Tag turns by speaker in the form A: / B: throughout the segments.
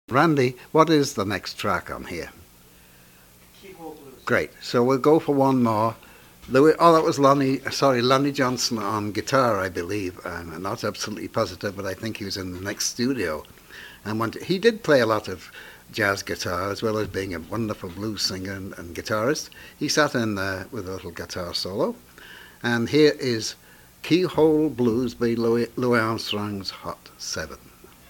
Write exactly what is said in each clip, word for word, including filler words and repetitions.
A: Randy, what is the next track on here? Great. So we'll go for one more. Louis, oh, that was Lonnie, sorry, Lonnie Johnson on guitar, I believe. I'm not absolutely positive, but I think he was in the next studio. And when he did play a lot of jazz guitar, as well as being a wonderful blues singer and, and guitarist. He sat in there with a little guitar solo. And here is Keyhole Blues by Louis, Louis Armstrong's Hot Seven.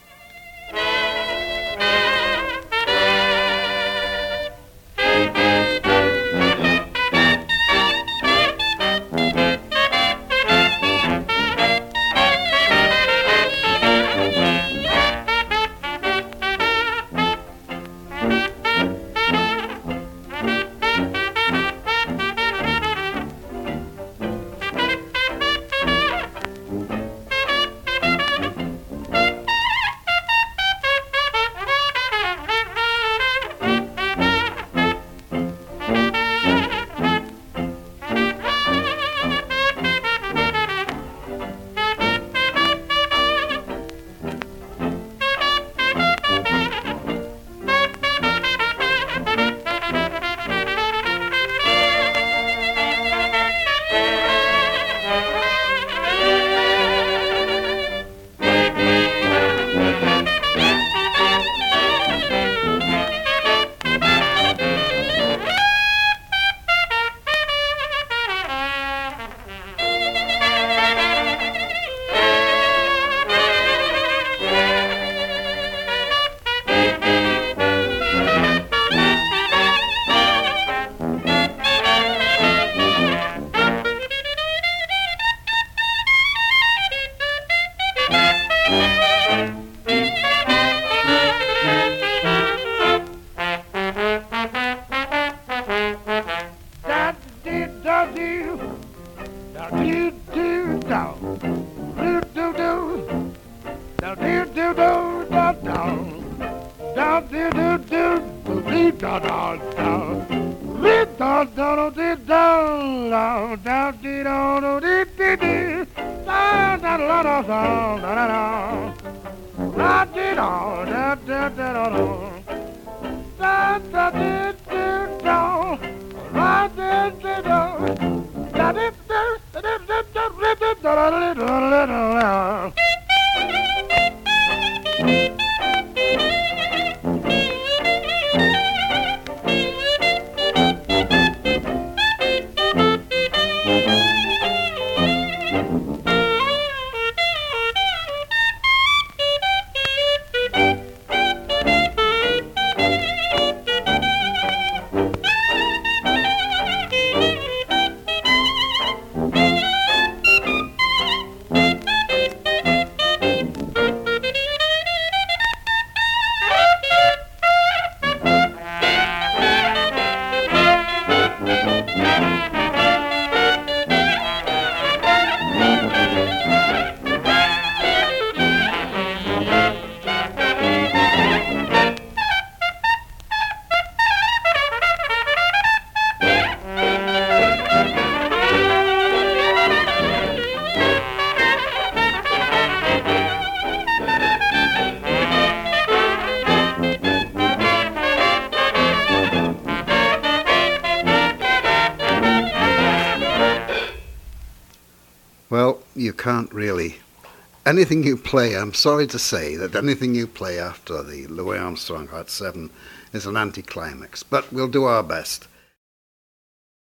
A: Well, you can't really. Anything you play, I'm sorry to say that anything you play after the Louis Armstrong Hot Seven is an anticlimax, but we'll do our best.